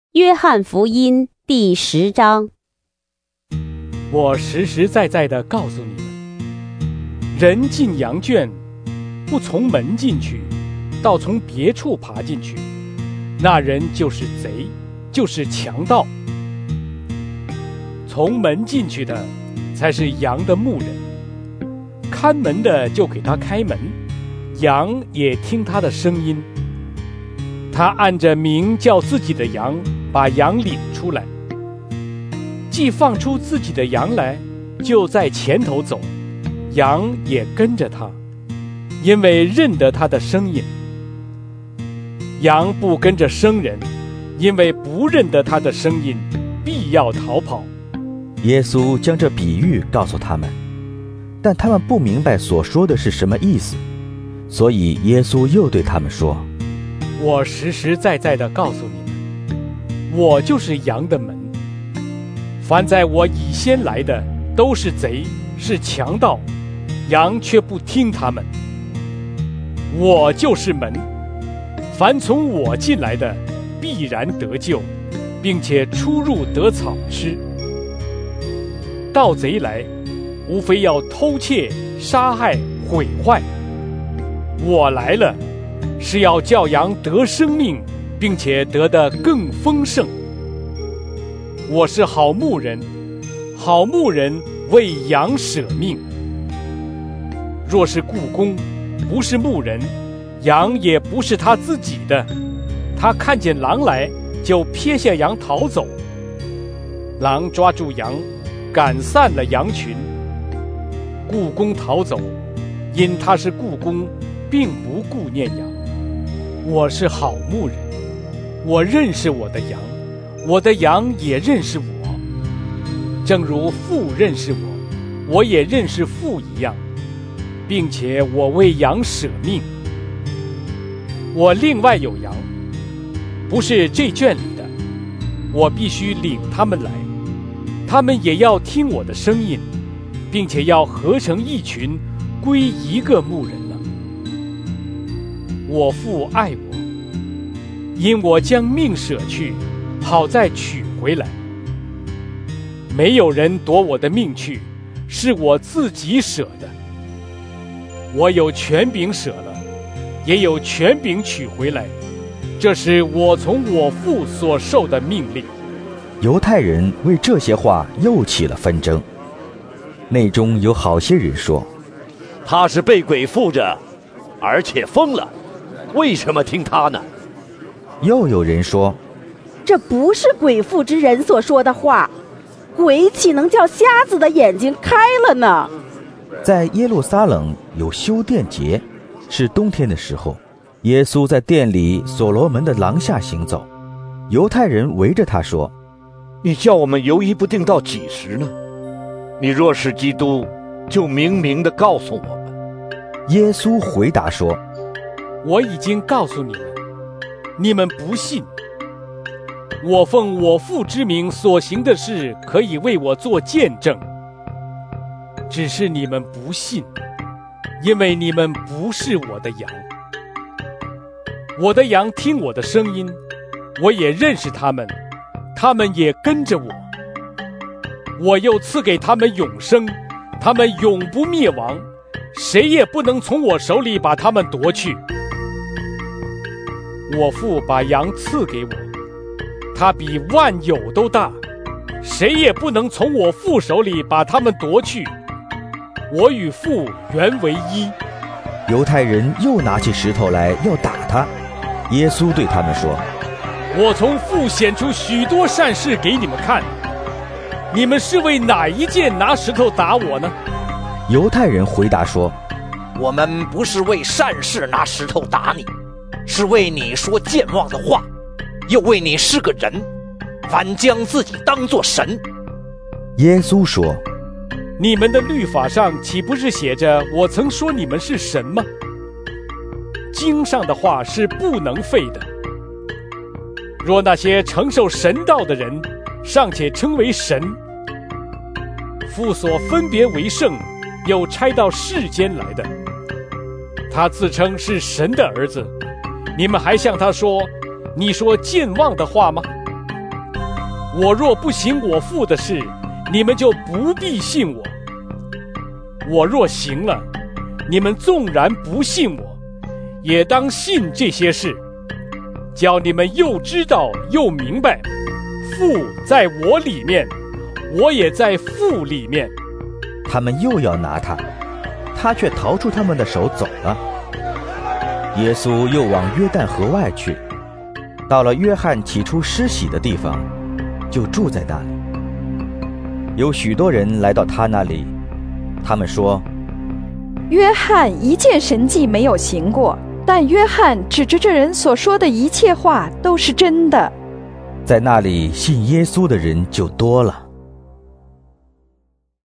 约翰福音第10章。 我实实在在地告诉你们，人进羊圈，不从门进去，倒从别处爬进去，那人就是贼，就是强盗。从门进去的，才是羊的牧人。看门的就给他开门，羊也听他的声音。他按着名叫自己的羊，把羊领出来。既放出自己的羊来，就在前头走，羊也跟着他，因为认得他的声音。羊不跟着生人，因为不认得他的声音，必要逃跑。 耶稣将这比喻告诉他们，但他们不明白所说的是什么意思，所以耶稣又对他们说： 我实实在在地告诉你们，我就是羊的门。凡在我以先来的，都是贼，是强盗，羊却不听他们。我就是门，凡从我进来的，必然得救，并且出入得草吃。盗贼来，无非要偷窃、杀害、毁坏。我来了，是要叫羊得生命，并且得得更丰盛。我是好牧人，好牧人为羊舍命。若是雇工，不是牧人，羊也不是他自己的，他看见狼来，就撇下羊逃走。狼抓住羊，赶散了羊群。雇工逃走，因他是雇工，并不顾念羊。我是好牧人，我认识我的羊，我的羊也认识我。正如父认识我，我也认识父一样，并且我为羊舍命。我另外有羊，不是这圈里的，我必须领他们来，他们也要听我的声音，并且要合成一群，归一个牧人了。我父爱我，因我将命舍去，好再取回来。没有人夺我的命去，是我自己舍的。我有权柄舍了，也有权柄取回来，这是我从我父所受的命令。 犹太人为这些话又起了纷争，内中有好些人说： 他是被鬼附着，而且疯了，为什么听他呢？ 又有人说： 这不是鬼附之人所说的话，鬼岂能叫瞎子的眼睛开了呢？ 在耶路撒冷有修殿节，是冬天的时候，耶稣在殿里所罗门的廊下行走，犹太人围着他说： 你叫我们犹疑不定到几时呢？你若是基督，就明明地告诉我们。 耶稣回答说： 我已经告诉你们，你们不信。我奉我父之名所行的事，可以为我做见证，只是你们不信，因为你们不是我的羊。我的羊听我的声音，我也认识他们，他们也跟着我。我又赐给他们永生，他们永不灭亡，谁也不能从我手里把他们夺去。我父把羊赐给我，他比万有都大，谁也不能从我父手里把他们夺去。我与父原为一。 犹太人又拿起石头来要打他，耶稣对他们说： 我从父显出许多善事给你们看，你们是为哪一件拿石头打我呢？ 犹太人回答说： 我们不是为善事拿石头打你，是为你说健忘的话，又为你是个人，反将自己当作神。 耶稣说： 你们的律法上岂不是写着我曾说你们是神吗？经上的话是不能废的。若那些承受神道的人尚且称为神，父所分别为圣，又差到世间来的，他自称是神的儿子，你们还向他说，你说健忘的话吗？ 我若不行我父的事，你们就不必信我；我若行了，你们纵然不信我，也当信这些事，叫你们又知道又明白，父在我里面，我也在父里面。 他们又要拿他，他却逃出他们的手走了。耶稣又往约旦河外去，到了约翰起初施洗的地方，就住在那里。有许多人来到他那里，他们说： 约翰一件神迹没有行过，但约翰指着这人所说的一切话都是真的。 在那里信耶稣的人就多了。